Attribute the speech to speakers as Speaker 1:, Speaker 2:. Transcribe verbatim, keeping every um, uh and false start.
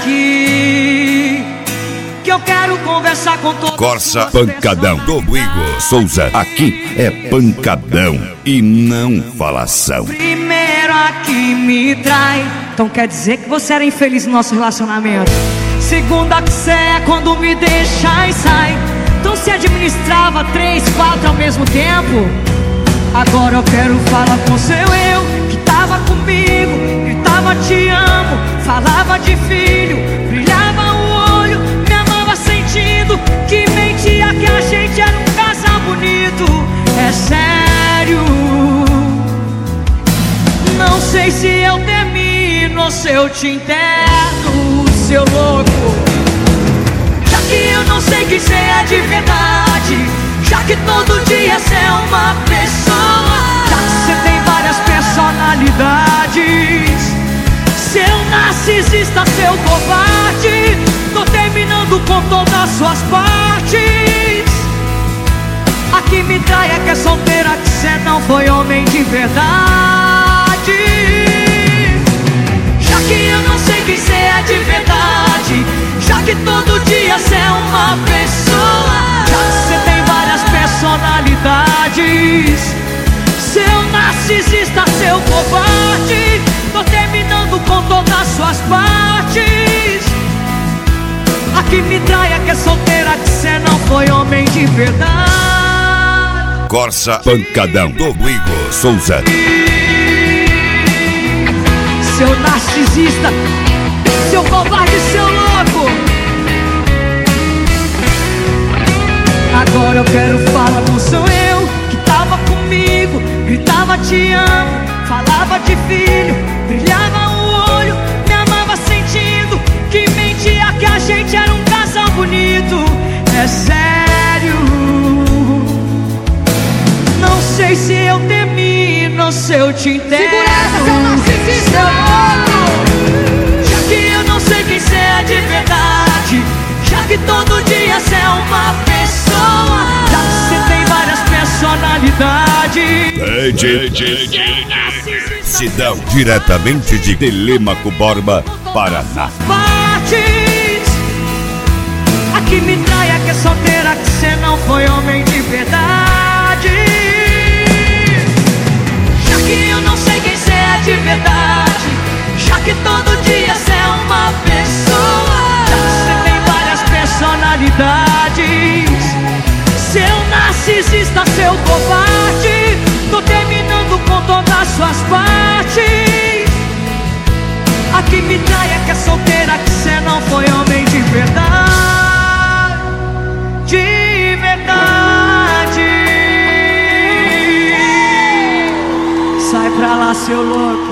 Speaker 1: aqui, que eu quero conversar com todos.
Speaker 2: Corsa Pancadão do Igor Souza. Aqui é pancadão e não falação.
Speaker 1: Primeiro aqui me trai, então quer dizer que você era infeliz no nosso relacionamento. Segunda que cê é quando me deixa e sai, então se administrava três, quatro ao mesmo tempo. Agora eu quero falar com seu eu, que tava comigo, gritava te amo, falava de filho, brilhava o olho, me amava sentindo que mentia que a gente era um casal bonito. É sério, não sei se eu termino ou se eu te interno, seu louco. Já que eu não sei quem cê é de verdade, já que todo dia cê é uma pessoa, já que cê tem várias personalidades, seu narcisista, seu covarde, tô terminando com todas as suas partes. Aqui me trai é que é solteira, que cê não foi homem de verdade. Já que eu não sei quem cê é de verdade, já que todo dia cê é uma pessoa, já que cê tem várias personalidades, seu narcisista, seu covarde, tô terminando com todas as suas partes. Aqui me trai é que é solteira, que cê não foi homem de verdade.
Speaker 2: Corsa Pancadão do Igor Souza.
Speaker 1: Seu narcisista, seu covarde, seu louco. Agora eu quero falar com seu eu, que tava comigo, gritava te amo, falava de filho, brilhava o olho, me amava sentindo que mentia que a gente era um casal bonito. É sério, não sei se eu termino ou se eu te interno.
Speaker 3: Segura essa, seu narcisista,
Speaker 1: seu louco. Já que eu não sei quem cê é de verdade, já que todo dia cê é uma pessoa, já que cê tem várias personalidades.
Speaker 2: Cidão, diretamente de Telêmaco Borba, Paraná.
Speaker 1: Partes. Aqui me trai é que é solteira, que cê não foi homem de verdade. Já que eu não sei quem cê é de verdade, já que todo dia cê é uma pessoa, já que cê tem várias personalidades, seu narcisista, seu covarde, tô terminando com todas as suas partes. Aqui me trai é que é solteira, que cê não foi homem de verdade. De verdade. Sai pra lá, seu louco.